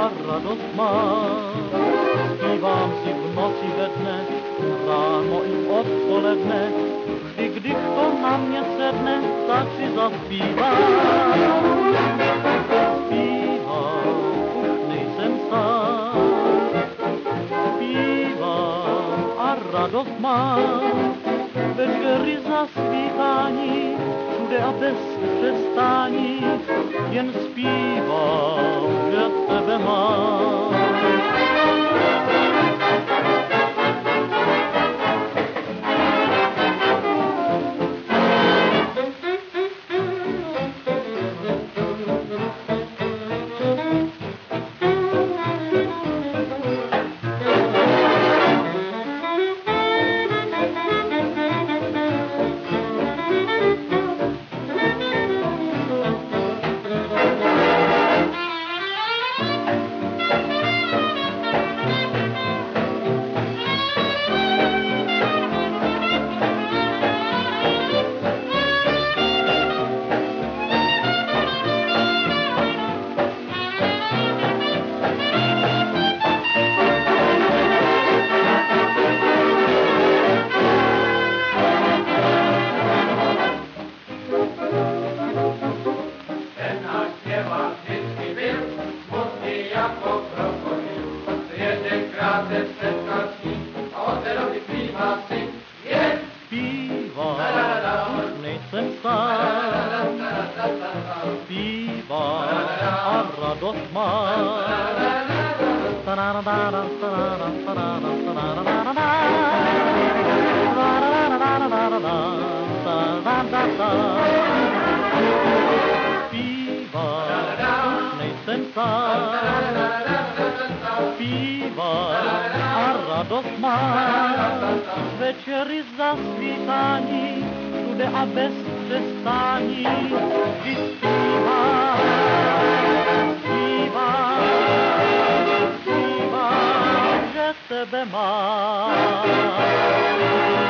radost mám. Zpívám si v noci ve dne, ráno i odpoledne, vždy, když to na mě sedne, tak si zaspívám. Zpívám, už nejsem sám. Zpívám a radost mám. Večery zasvítání, všude a bez přestání, jen zpívám, že tebe mám. Večery zasvítání, všude a bez přestání, vždy zpívám, zpívám, zpívám, že tebe mám.